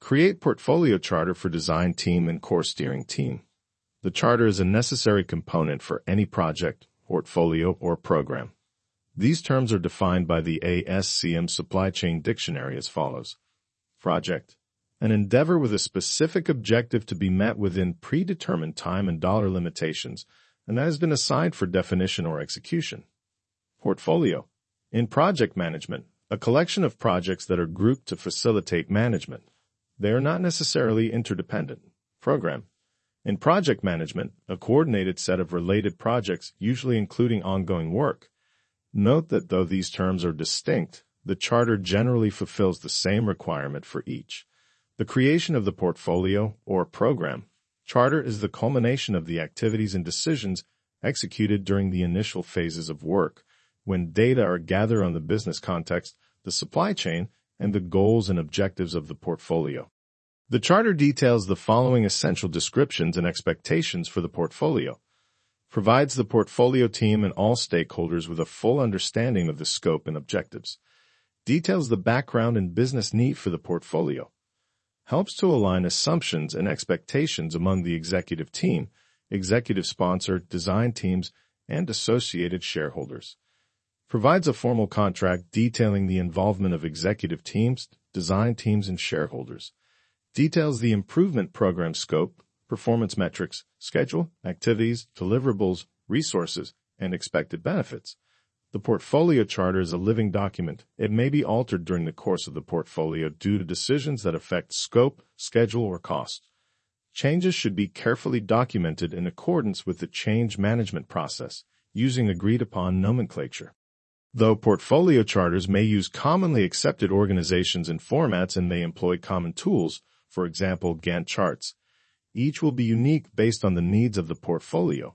Create portfolio charter for design team and core steering team. The charter is a necessary component for any project, portfolio, or program. These terms are defined by the ASCM Supply Chain Dictionary as follows. Project: an endeavor with a specific objective to be met within predetermined time and dollar limitations, and that has been assigned for definition or execution. Portfolio: in project management, a collection of projects that are grouped to facilitate management. They are not necessarily interdependent. Program: in project management, a coordinated set of related projects, usually including ongoing work. Note that though these terms are distinct, the charter generally fulfills the same requirement for each. The creation of the portfolio, or program, charter is the culmination of the activities and decisions executed during the initial phases of work, when data are gathered on the business context, the supply chain, and the goals and objectives of the portfolio. The charter details the following essential descriptions and expectations for the portfolio. Provides the portfolio team and all stakeholders with a full understanding of the scope and objectives. Details the background and business need for the portfolio. Helps to align assumptions and expectations among the executive team, executive sponsor, design teams, and associated shareholders. Provides a formal contract detailing the involvement of executive teams, design teams, and shareholders. Details the improvement program scope, performance metrics, schedule, activities, deliverables, resources, and expected benefits. The portfolio charter is a living document. It may be altered during the course of the portfolio due to decisions that affect scope, schedule, or cost. Changes should be carefully documented in accordance with the change management process, using agreed-upon nomenclature. Though portfolio charters may use commonly accepted organizations and formats and may employ common tools, for example, Gantt charts, each will be unique based on the needs of the portfolio.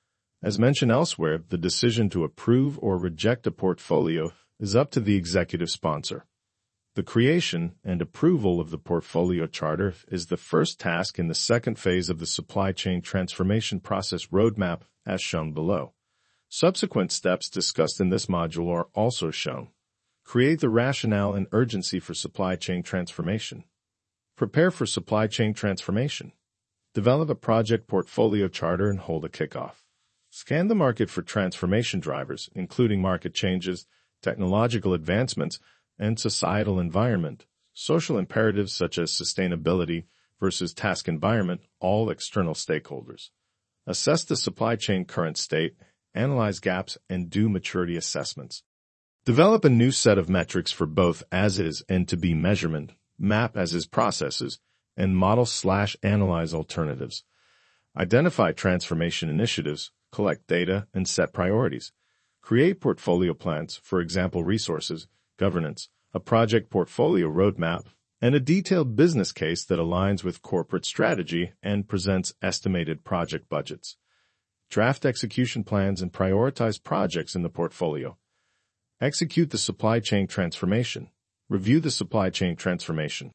As mentioned elsewhere, the decision to approve or reject a portfolio is up to the executive sponsor. The creation and approval of the portfolio charter is the first task in the second phase of the supply chain transformation process roadmap, as shown below. Subsequent steps discussed in this module are also shown. Create the rationale and urgency for supply chain transformation. Prepare for supply chain transformation. Develop a project portfolio charter and hold a kickoff. Scan the market for transformation drivers, including market changes, technological advancements, and societal environment, social imperatives such as sustainability versus task environment, all external stakeholders. Assess the supply chain current state, analyze gaps, and do maturity assessments. Develop a new set of metrics for both as-is and to-be measurement, map as-is processes, and model/analyze alternatives. Identify transformation initiatives, collect data, and set priorities. Create portfolio plans, for example, resources, governance, a project portfolio roadmap, and a detailed business case that aligns with corporate strategy and presents estimated project budgets. Draft execution plans and prioritize projects in the portfolio. Execute the supply chain transformation. Review the supply chain transformation.